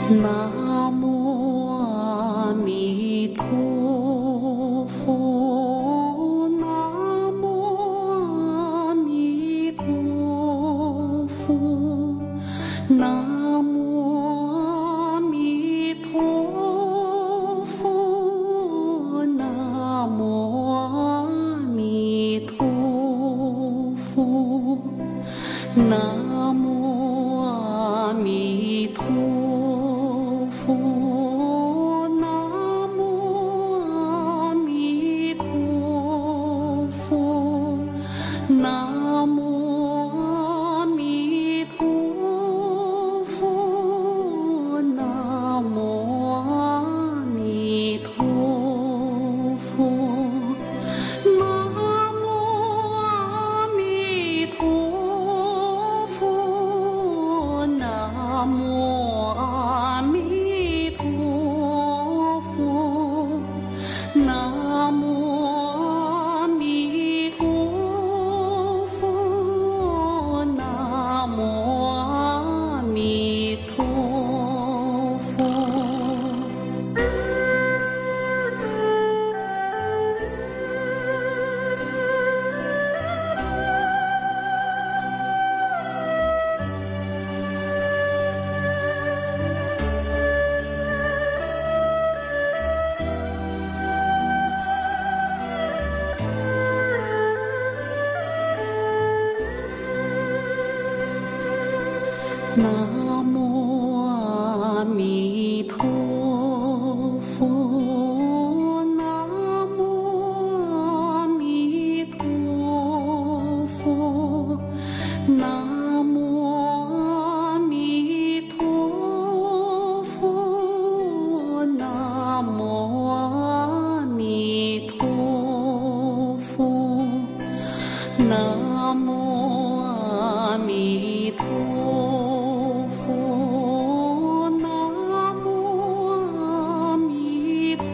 南无阿弥陀佛，南无阿弥陀佛，南无阿弥陀佛，南无阿弥陀佛，南无阿弥陀佛，南无阿弥陀佛，南无阿弥陀佛，南无阿弥陀佛，南无阿弥陀佛，南无阿弥陀佛，南无阿弥陀佛，南无阿弥陀佛。南无阿弥陀佛，南无阿弥陀佛，南无阿弥陀佛，南无阿弥陀佛，南无阿弥陀佛，南无阿弥陀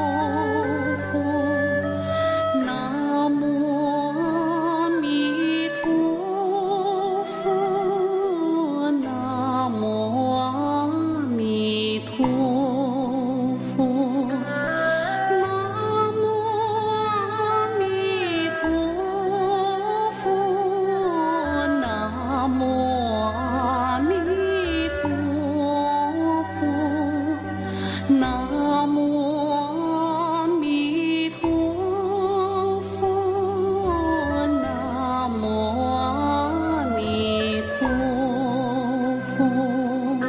佛，南无阿弥陀佛，南无阿弥陀佛，南无阿弥陀佛，南无阿弥陀佛，南无阿弥陀佛，南无阿弥陀佛。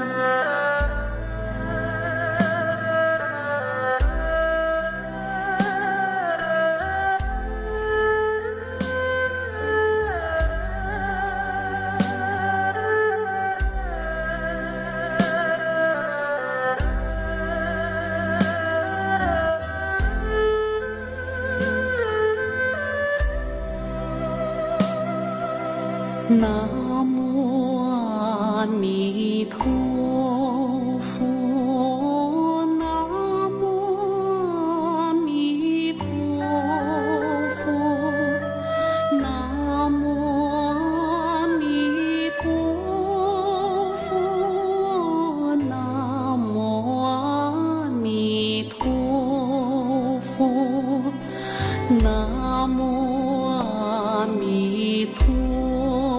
南无阿弥陀佛，南无阿弥陀佛，南无阿弥陀佛，南无阿弥陀佛，南无阿弥陀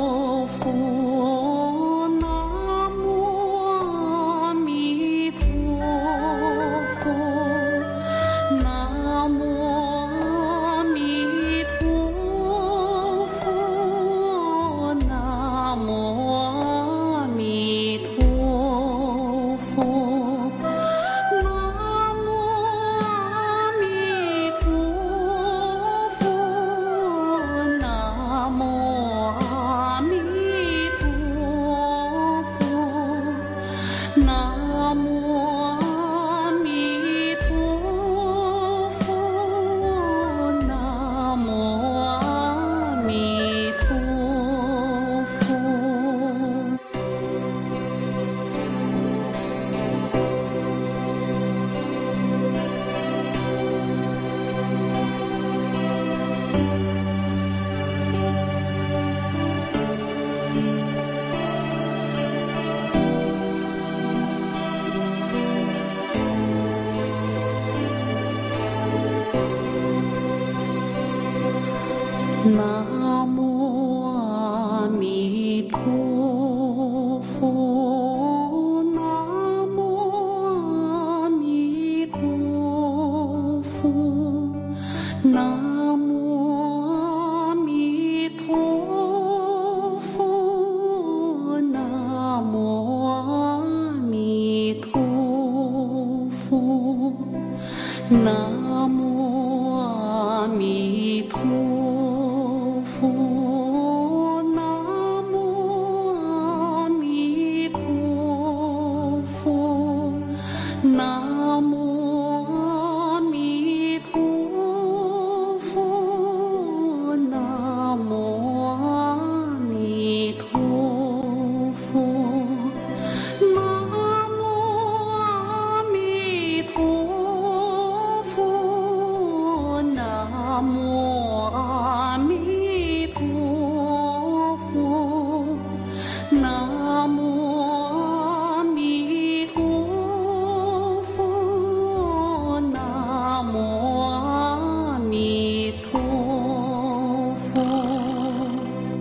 佛，南无阿弥陀陀佛，南无阿弥陀佛，南无阿弥陀佛，南无阿弥陀佛，南无阿弥陀佛，南无阿弥陀佛，南无阿弥陀佛，南无阿弥陀佛，南无阿弥陀佛，南无阿弥陀佛，南无阿弥陀佛，南无阿弥陀佛。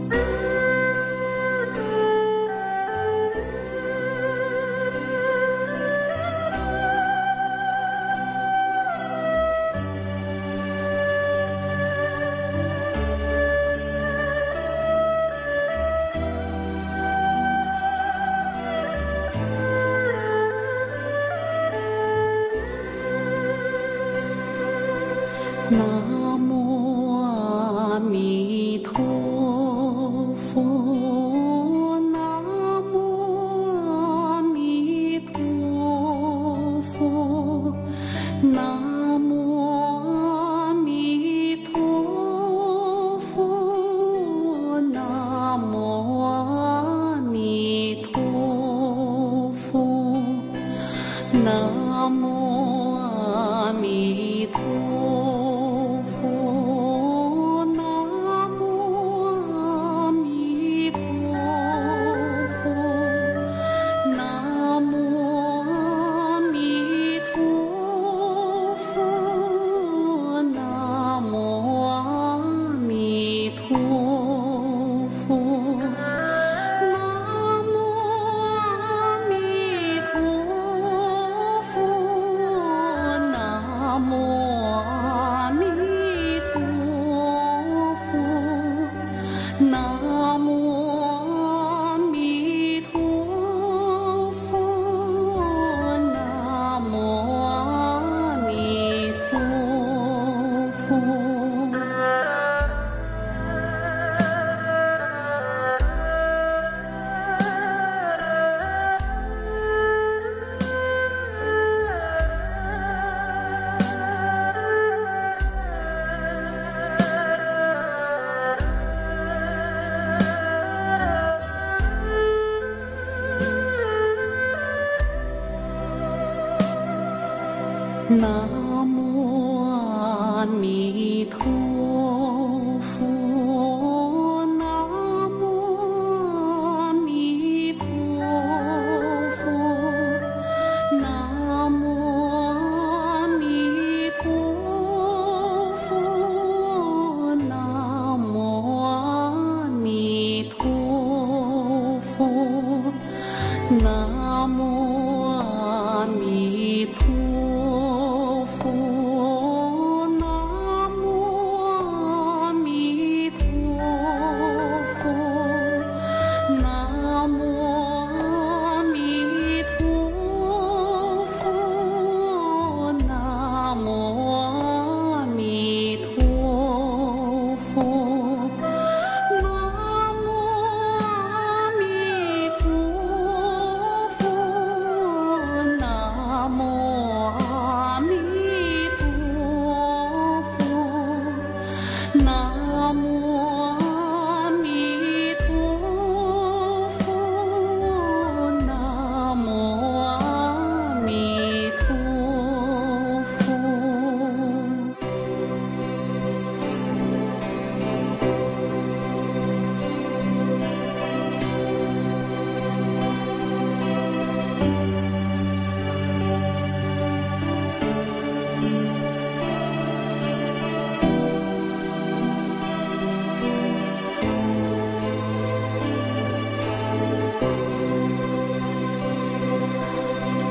南无阿弥陀佛，南无阿弥陀佛，南无阿弥陀佛，南无阿弥陀佛，南无阿弥陀佛，南无阿弥陀佛，南无阿弥陀佛，南无阿弥陀佛，南无阿弥陀佛，南无阿弥陀佛，南无阿弥陀佛，南无阿弥陀佛。南无阿弥陀佛，南无阿弥陀佛，南无阿弥陀佛，南无阿弥陀佛，南无阿弥陀佛，南无阿弥陀佛，南无阿弥陀佛，南无阿弥陀佛，南无阿弥陀佛，南无阿弥陀佛，南无阿弥陀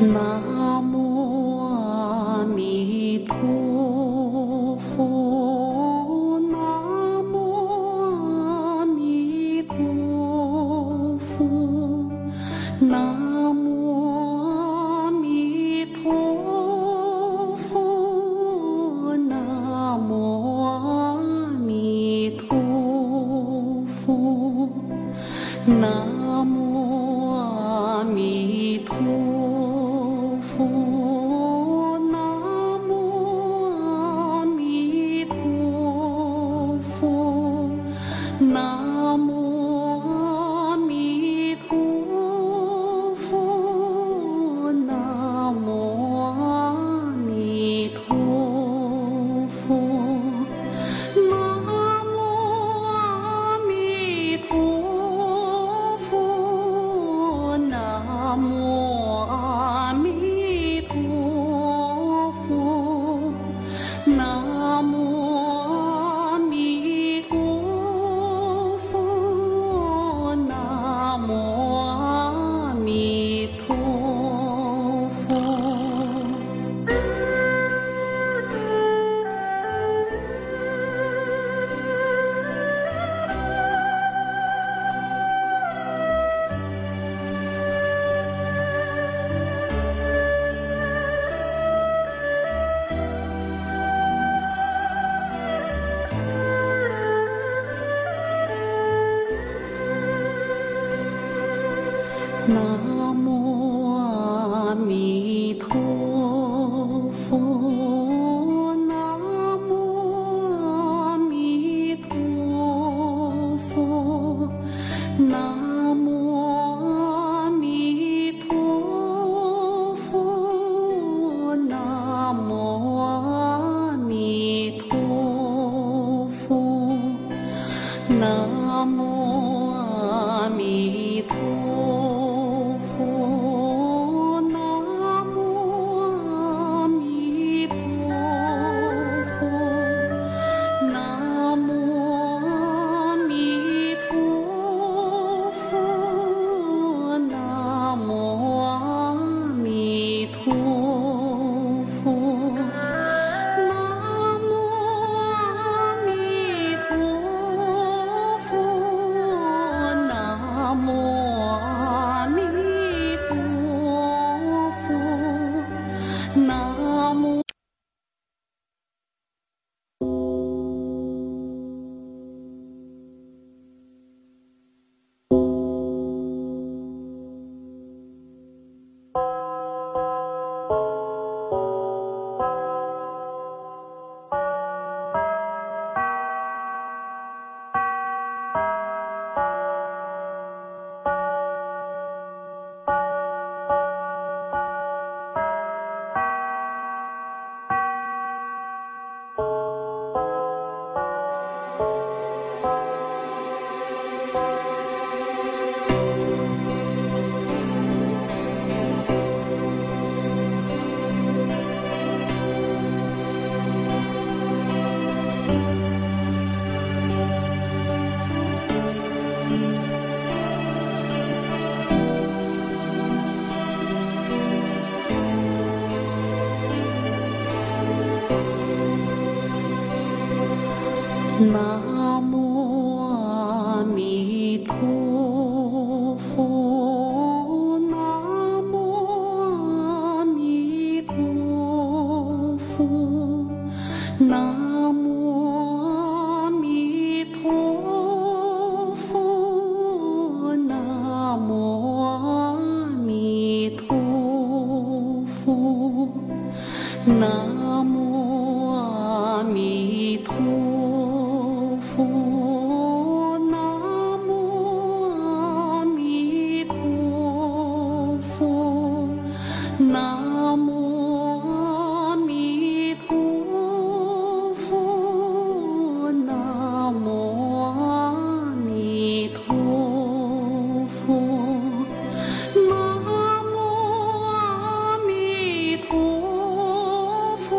南无阿弥陀佛，南无阿弥陀佛，南无阿弥陀佛，南无阿弥陀佛，南无阿弥陀佛，南无阿弥陀佛，南无阿弥陀佛，南无阿弥陀佛，南无阿弥陀佛，南无阿弥陀佛，南无阿弥陀佛，南无阿弥陀佛。南无阿弥陀佛，南无阿弥陀佛，南无阿弥陀佛，南无阿弥陀佛，南无阿弥陀佛，南无阿弥陀佛，南无阿弥陀佛，南无阿弥陀佛，南无阿弥陀佛，南无阿弥陀佛，南无。南无阿弥陀佛，南无阿弥陀佛，南无阿弥陀佛，南无阿弥陀佛，南无阿弥陀佛，南无阿弥陀佛，南无阿弥陀佛，南无阿弥陀佛，南无阿弥陀佛。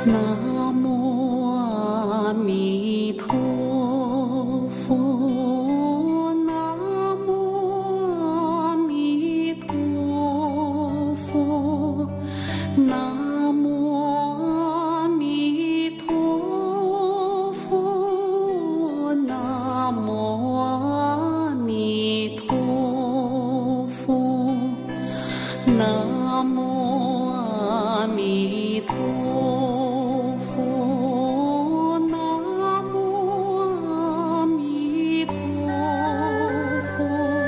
南无阿弥陀佛，南无阿弥陀佛，南无阿弥陀佛，南无阿弥陀佛，南无阿弥陀佛，南无阿弥陀佛，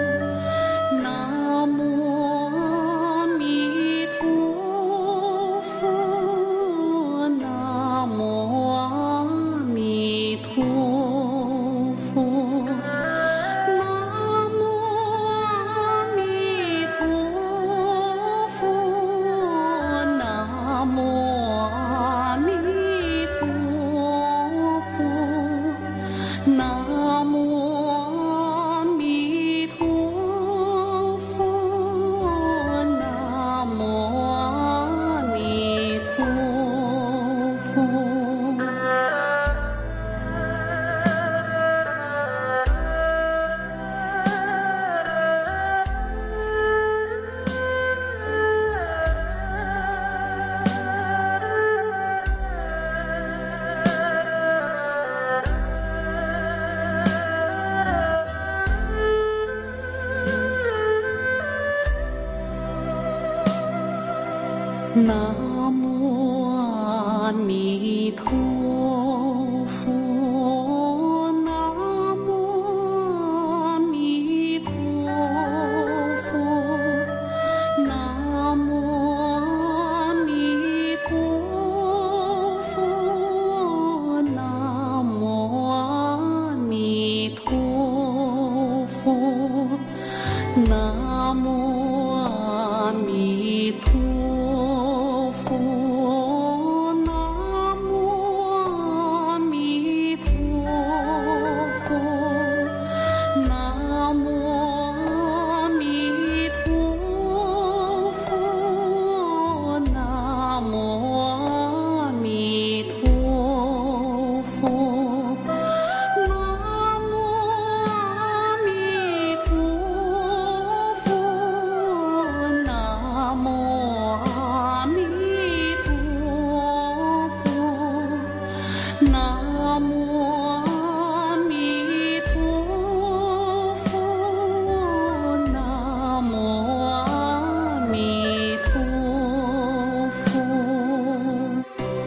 南无阿弥陀佛，南无阿弥陀佛，南无阿弥陀佛，南无阿弥陀佛，南无阿弥陀佛，南无阿弥陀佛。南无阿弥陀佛，南无阿弥陀佛，南无阿弥陀佛，南无阿弥陀佛，南无阿弥陀佛，南无阿弥陀佛，南无阿弥陀佛，南无阿弥陀佛，南无阿弥陀佛，南无阿弥陀佛，南无阿弥陀佛，南无阿弥陀佛。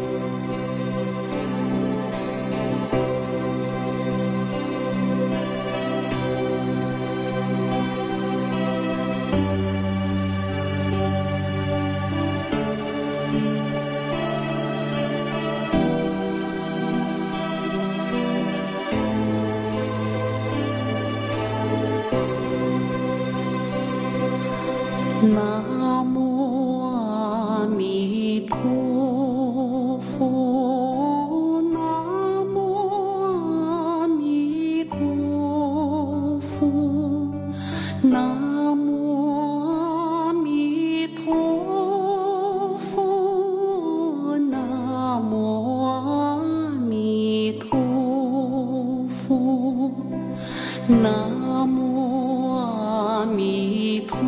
南无阿弥陀佛，南无阿弥陀佛，南无阿弥陀佛，南无阿弥陀佛，南无阿弥陀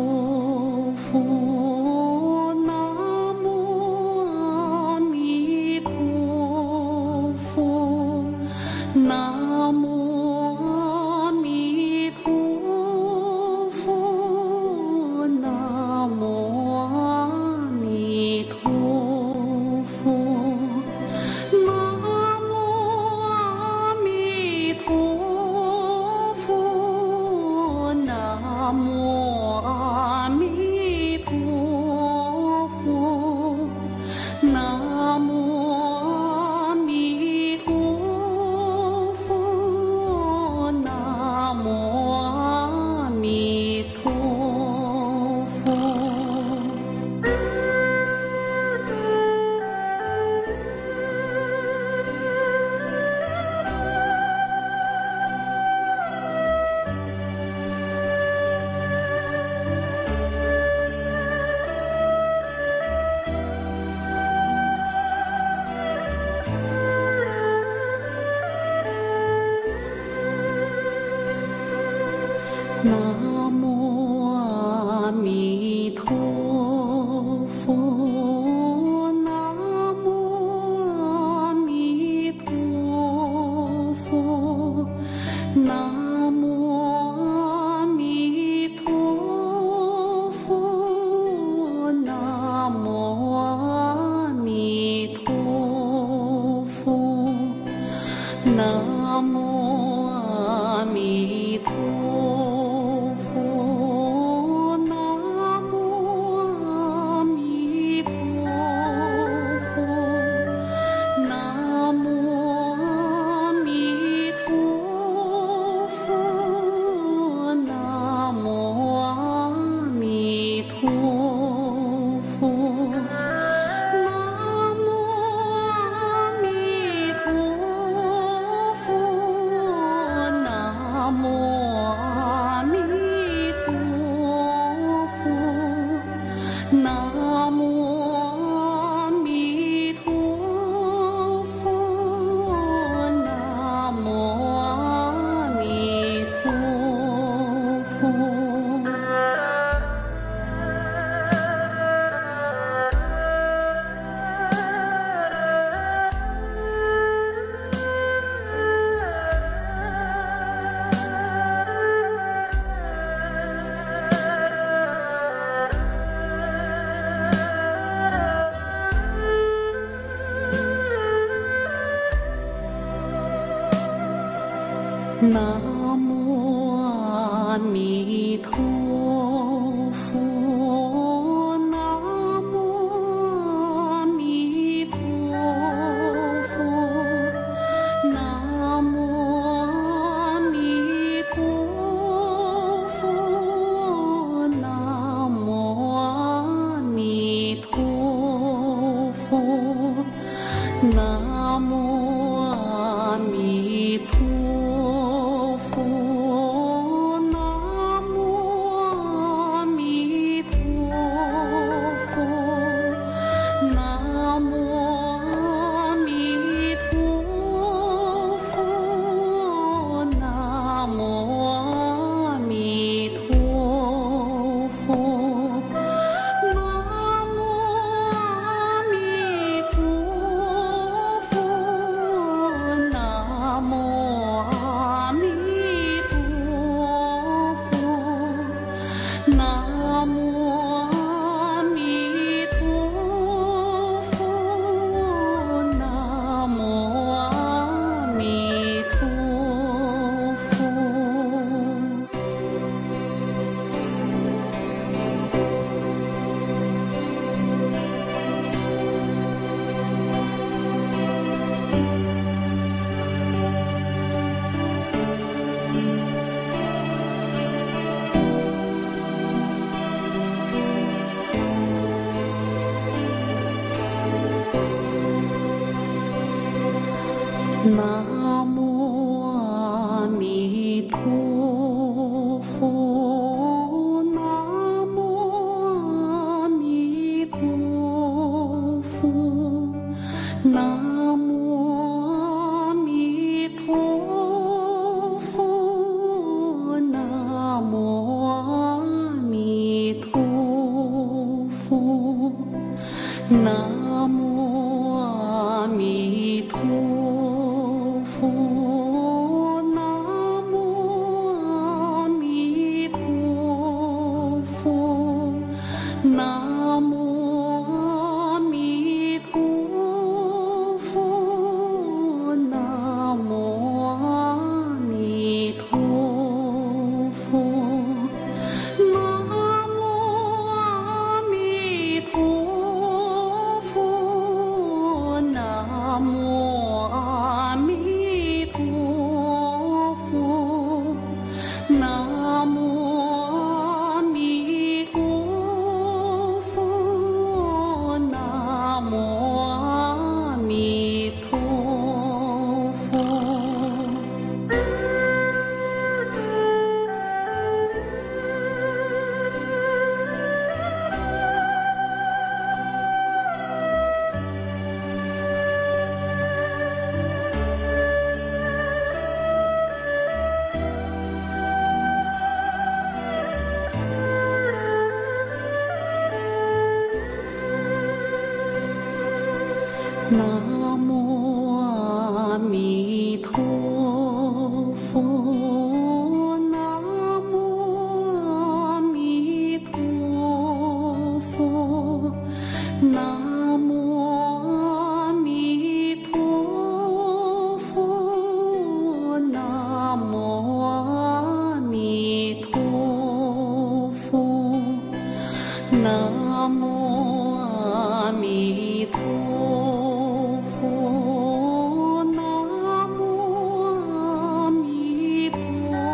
佛，南无阿弥陀佛，南无阿弥陀阿弥陀佛，南无阿弥陀佛，南无阿弥陀佛，南无阿弥陀佛，南无阿弥陀佛，南无阿弥陀佛，南无阿弥陀佛，南无阿弥陀佛，南无阿弥陀佛，南无阿弥陀佛，南无阿弥陀佛，南无阿弥陀佛。南无阿弥陀佛，南无阿弥陀佛，南无阿弥陀佛，南无阿弥陀佛，南无阿弥陀佛，南无阿弥陀佛，南无阿弥陀佛，南无阿弥陀佛，南无阿弥陀佛，南无阿弥陀佛，南无阿弥陀佛，南无阿弥陀佛。南无阿弥陀佛，南无阿弥陀佛，南无阿弥陀佛，南无阿弥陀佛，南无阿弥陀佛，南无阿弥陀佛，南无阿弥陀佛，南无阿弥陀佛，南无阿弥陀佛。 南无阿弥陀佛，南无阿弥陀佛，南无阿弥陀佛，南无阿弥陀佛，南无阿弥陀佛，南无阿弥陀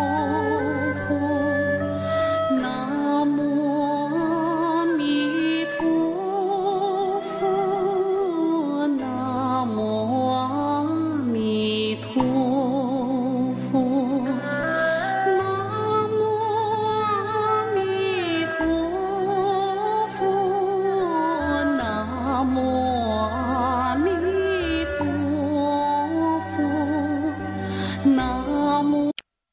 佛，南无阿弥陀佛，南无阿弥陀佛，南无阿弥陀佛，南无阿弥陀佛，南无。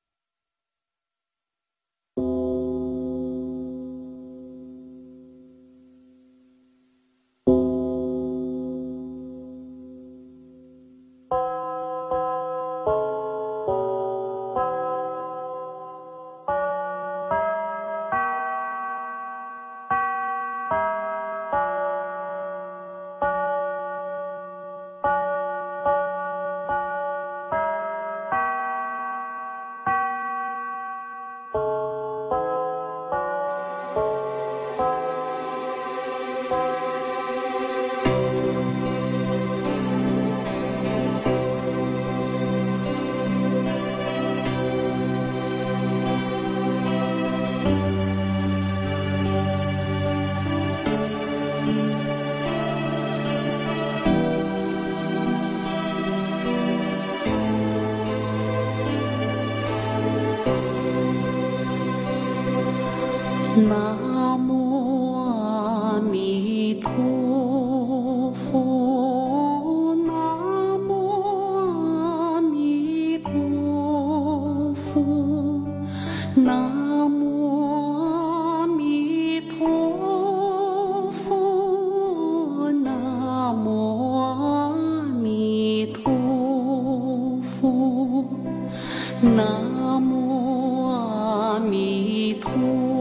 南无阿弥陀佛，南无阿弥陀佛，南无阿弥陀佛，南无阿弥陀佛，南无阿弥陀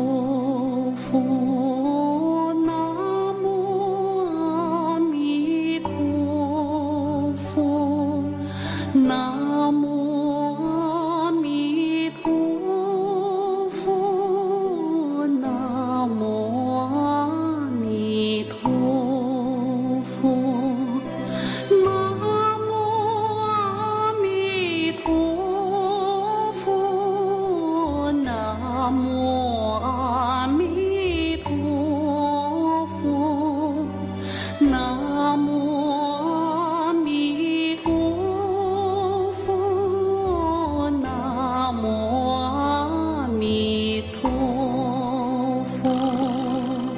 佛，南无阿弥陀佛，南无阿弥陀佛，南无阿弥陀佛，南无阿弥陀佛，南无阿弥陀佛，南无阿弥陀佛，南无阿弥陀佛。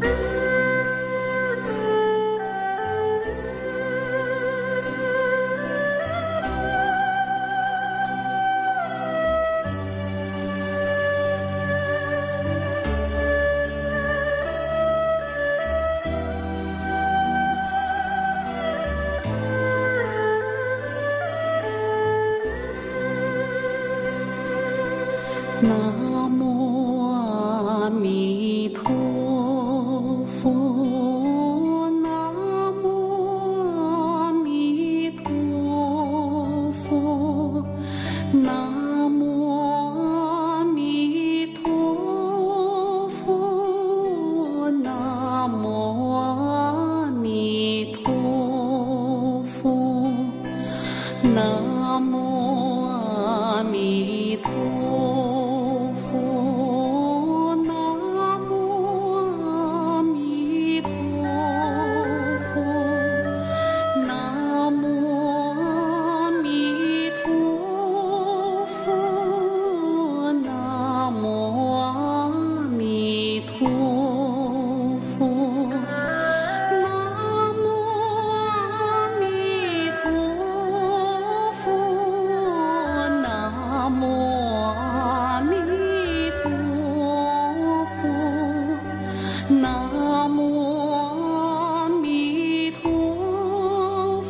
南无阿弥陀佛，南无阿弥陀佛，南无阿弥陀佛，南无阿弥陀佛，南无阿弥陀佛，南无阿弥陀佛，南无阿弥陀佛，南无阿弥陀佛，南无阿弥陀佛，南无阿弥陀佛，南无阿弥陀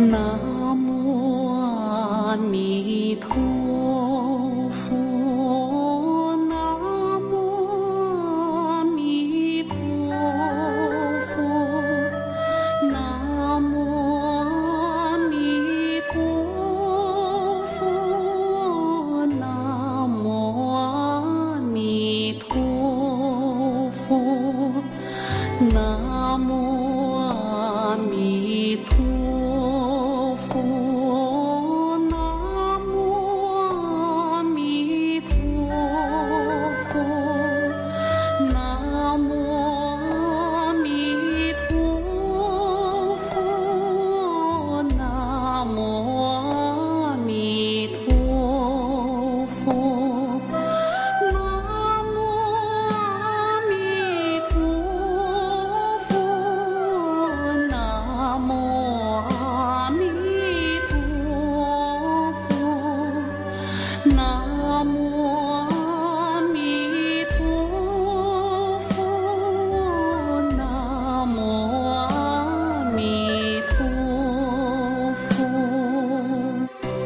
南无阿弥陀佛，南无阿弥陀佛，南无阿弥陀佛，南无阿弥陀佛，南无阿弥陀佛，南无阿弥陀佛，南无阿弥陀佛，南无阿弥陀佛，南无阿弥陀佛，南无阿弥陀佛，南无阿弥陀佛，南无阿弥陀佛。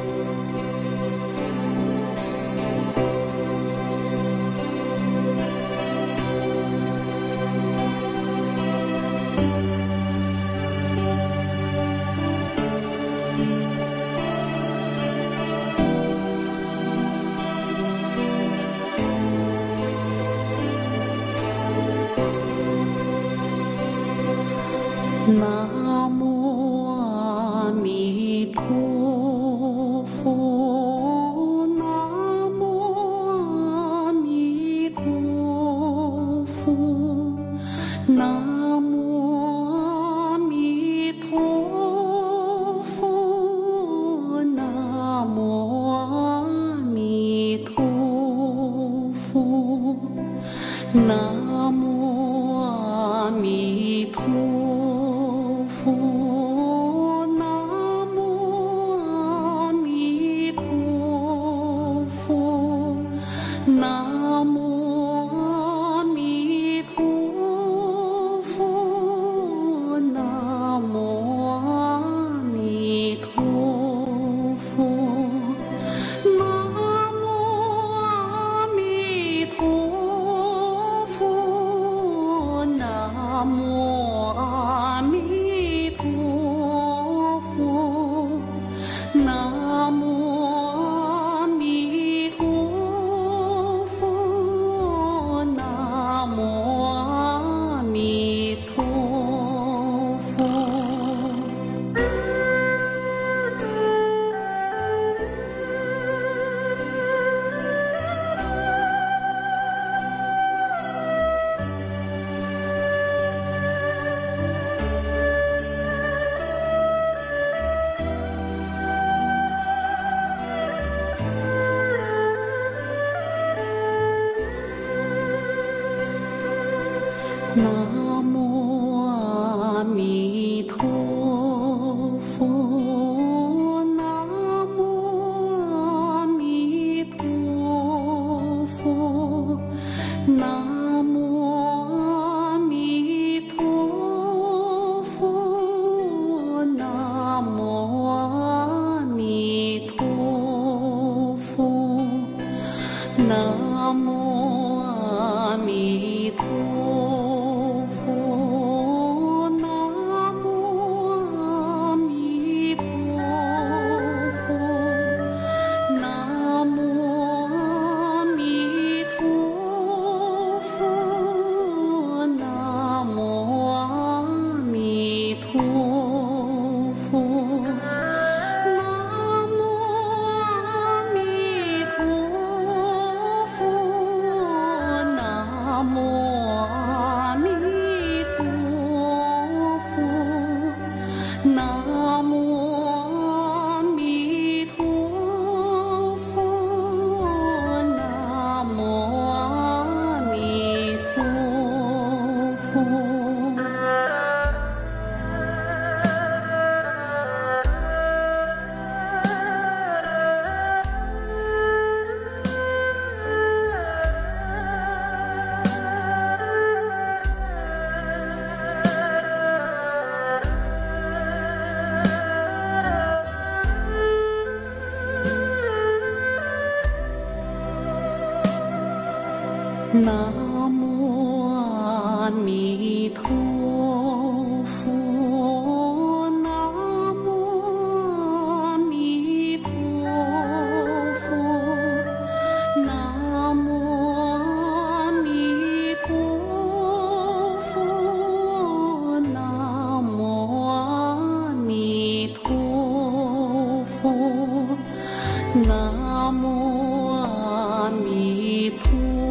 南无阿弥陀佛，南无阿弥陀佛，南无阿弥陀佛，南无阿弥陀佛，南无阿弥陀佛，南无阿弥陀佛，南无阿弥陀佛，南无阿弥陀佛，南无阿弥陀佛，南无阿弥陀佛，南无阿弥陀佛，南无阿弥陀佛。南无阿弥陀佛，南无阿弥陀佛，南无阿弥陀佛，南无阿弥陀佛，南无阿弥陀佛，南无阿弥陀佛，南无阿弥陀佛，南无阿弥陀佛，南无阿弥陀佛，南无南无阿弥陀佛，南无阿弥陀佛，南无阿弥陀佛，南无阿弥陀佛，南无阿弥陀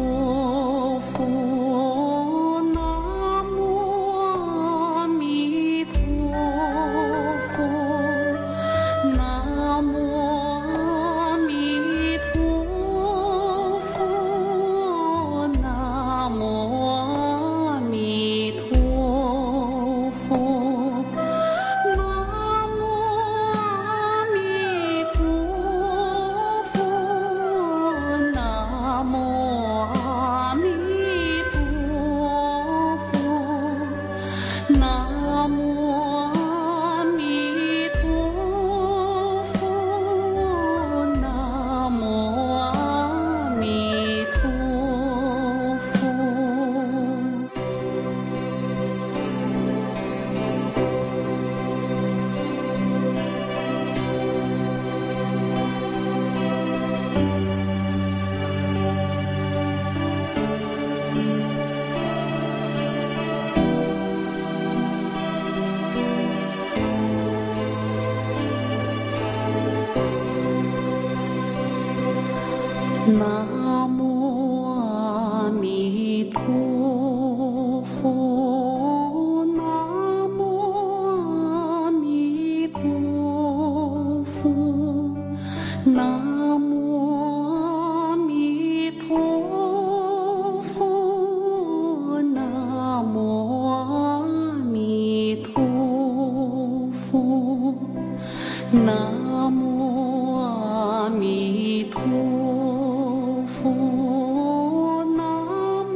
佛，南无阿弥陀佛，南无阿弥陀佛，南无阿弥陀佛，南无阿弥陀佛，南无阿弥陀佛，南无阿弥陀佛，南无阿弥陀佛。南无阿弥陀佛，南无阿弥陀佛，南无阿弥陀佛，南无阿弥陀佛，南无阿弥陀佛，南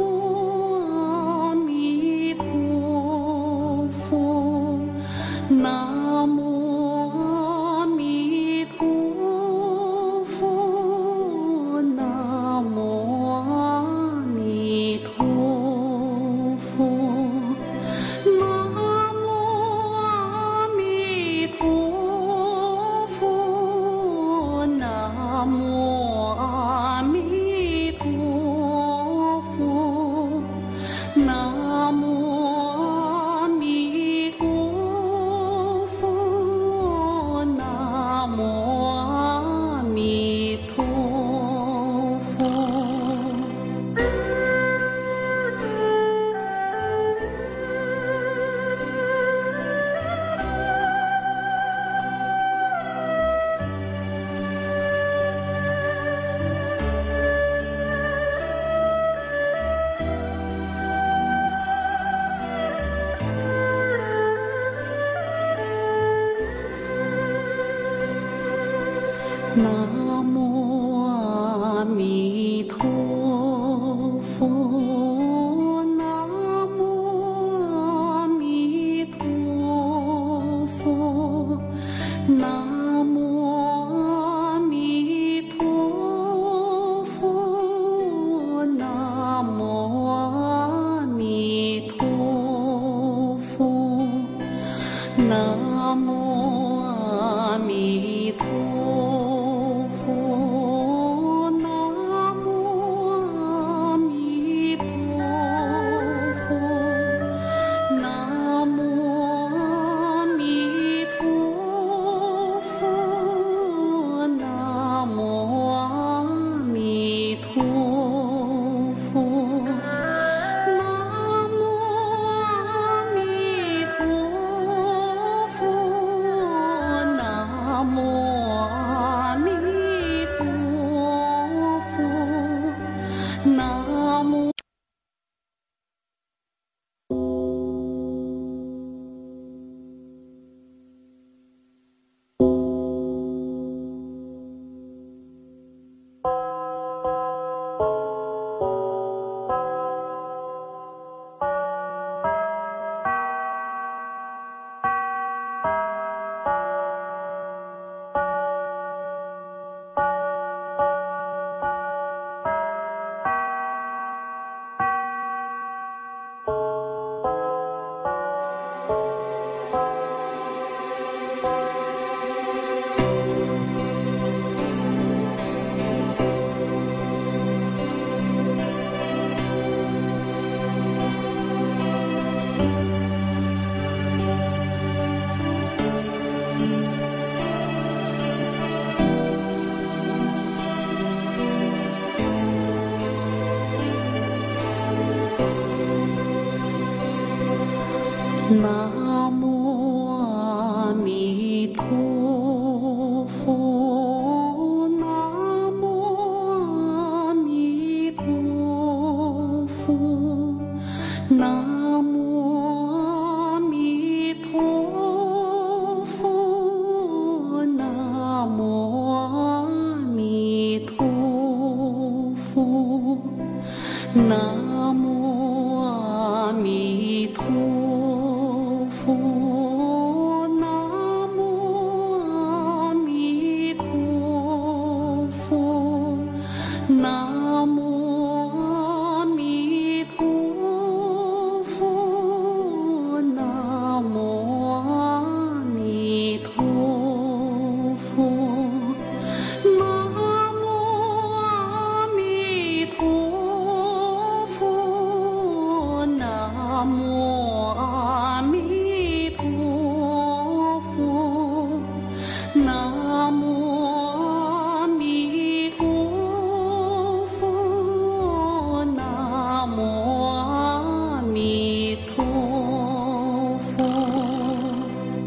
南无阿弥陀佛，南无阿弥陀佛，南无阿弥陀佛，南无阿弥陀佛，南无阿弥陀佛，南无阿弥陀佛，南无阿弥陀佛，南无阿弥陀佛，南无阿弥陀佛，南无阿弥陀佛，南无阿弥陀佛，南无阿弥陀佛。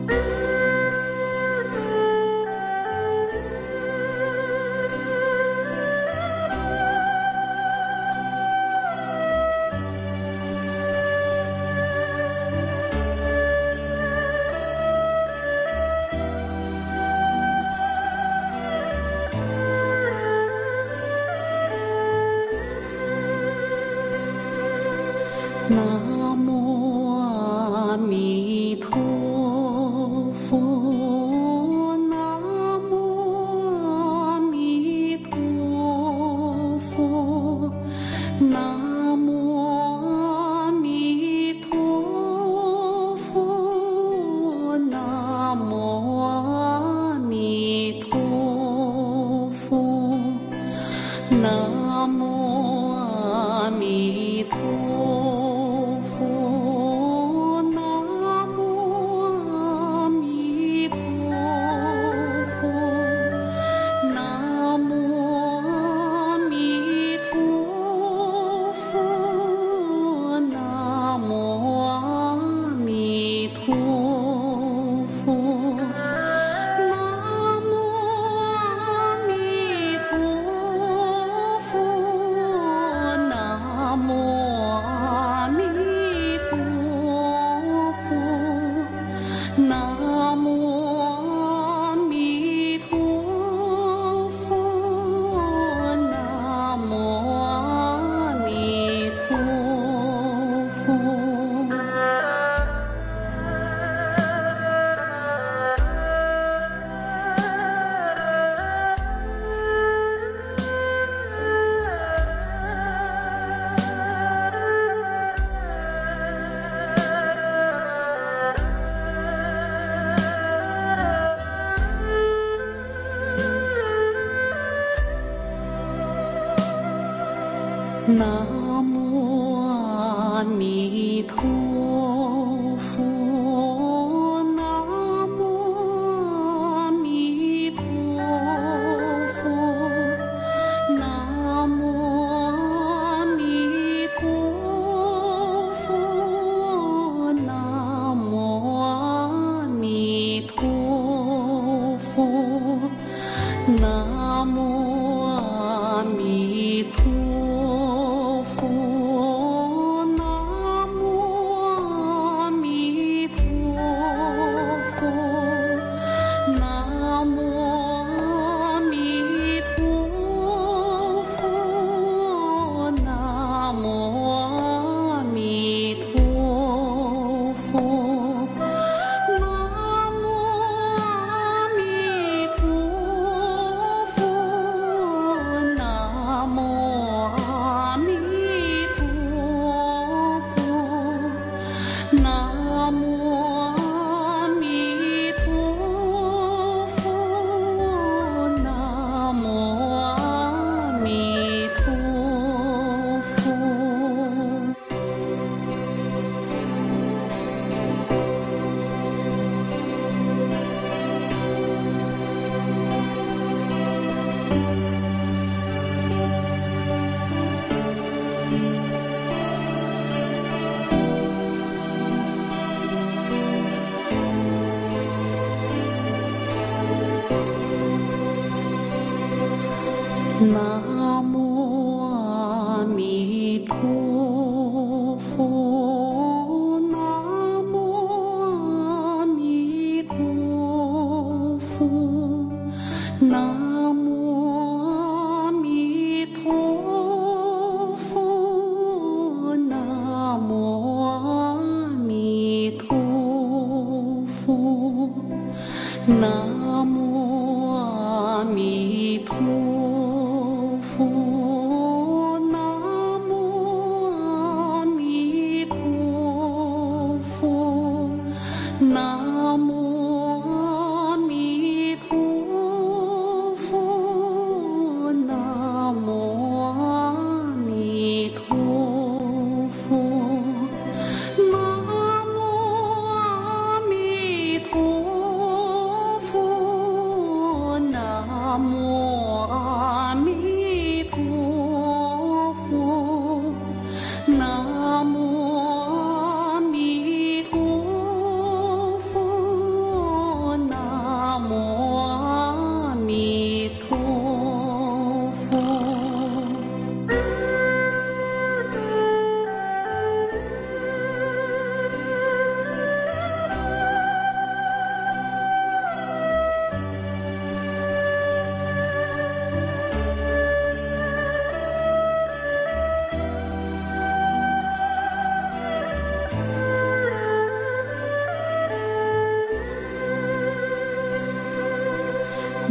南无阿弥陀佛，南无阿弥陀佛，南无阿弥陀佛，南无阿弥陀佛，南无阿弥陀佛，南无阿弥陀佛，南无阿弥陀佛，南无阿弥陀佛，南无阿弥陀佛，南无阿弥陀佛，南无阿弥陀佛，南无阿弥陀佛。南无阿弥陀佛，南无阿弥陀佛，南无阿弥陀佛，南无阿弥陀佛，南无阿弥陀佛，南无阿弥陀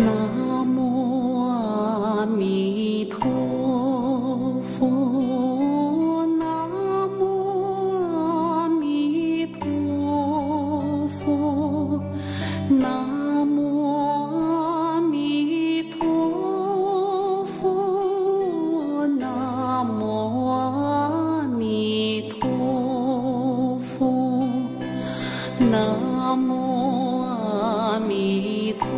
南无阿弥陀佛，南无阿弥陀佛，南无阿弥陀佛，南无阿弥陀佛，南无阿弥陀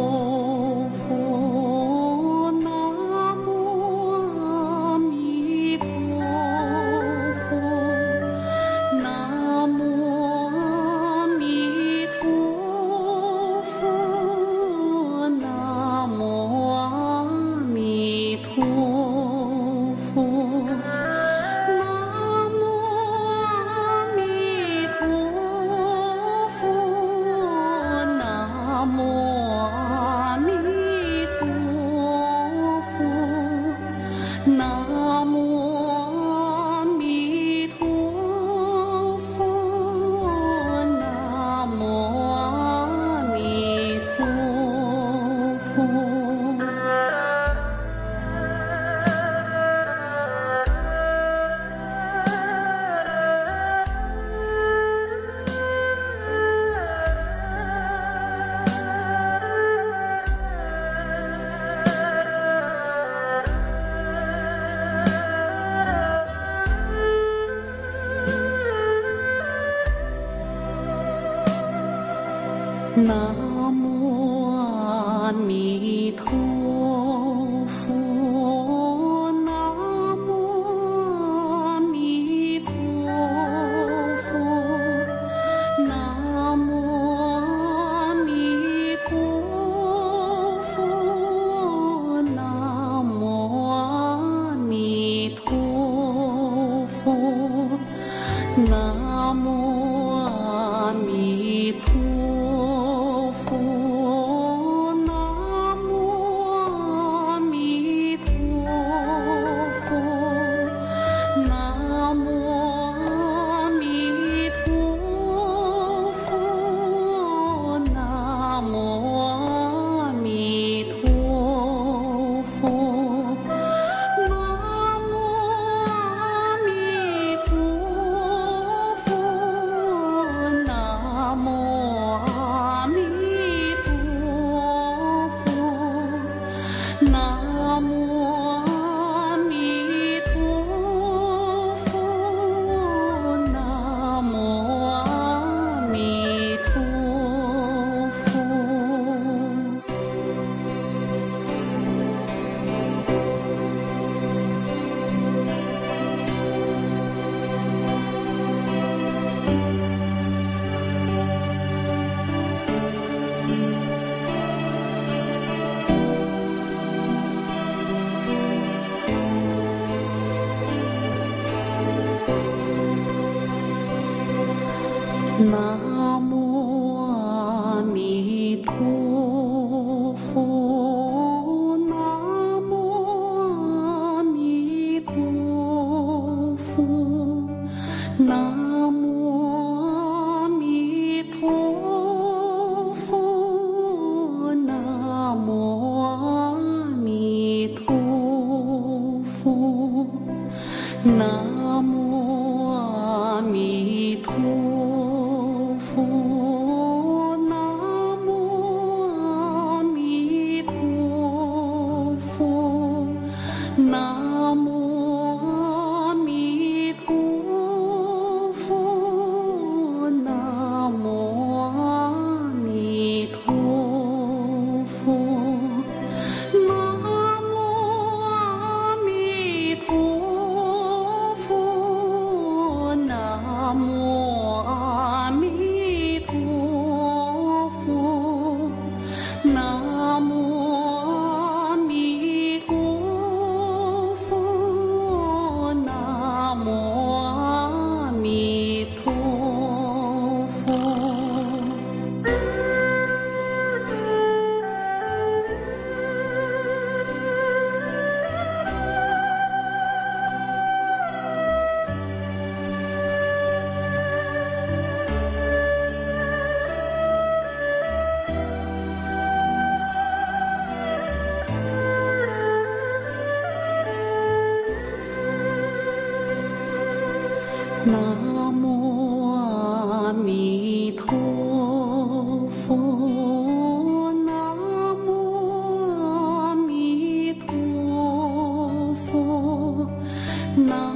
佛，南无阿弥陀佛，南无阿弥陀佛，南无阿弥陀佛，南无阿弥陀佛，南无阿弥陀佛，南无阿弥陀佛，南无阿弥陀佛。南无阿弥陀佛，南无阿弥陀佛，南无阿弥陀佛，南无阿弥陀佛，南无阿弥陀佛，南无阿弥陀佛，南无阿弥陀佛，南无阿弥陀佛，南无阿弥陀佛，南无阿弥陀佛，南无阿弥陀佛，南无阿弥陀佛。南无阿弥陀佛，南无阿弥陀佛，南无阿弥陀佛，南无阿弥陀佛，南无阿弥陀佛，南无阿弥陀佛，南无阿弥陀佛，南无阿弥陀佛，南无阿弥陀佛，南无阿弥陀佛，南无阿弥陀佛， 南无阿弥陀佛，南无阿弥陀佛，南